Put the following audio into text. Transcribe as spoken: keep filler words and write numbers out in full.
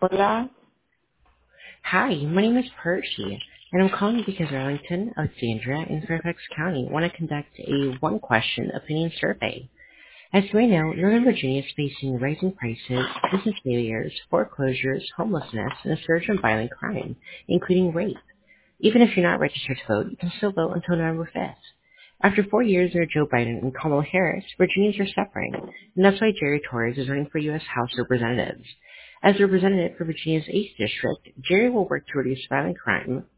Hola. Hi, my name is Percy, and I'm calling because Arlington, Alexandria, and Fairfax County want to conduct a one-question opinion survey. As you may know, Northern Virginia is facing rising prices, business failures, foreclosures, homelessness, and a surge in violent crime, including rape. Even if you're not registered to vote, you can still vote until November fifth. After four years under Joe Biden and Kamala Harris, Virginians are suffering, and that's why Jerry Torres is running for U S House of Representatives. As a representative for Virginia's eighth District, Jerry will work to reduce violent crime,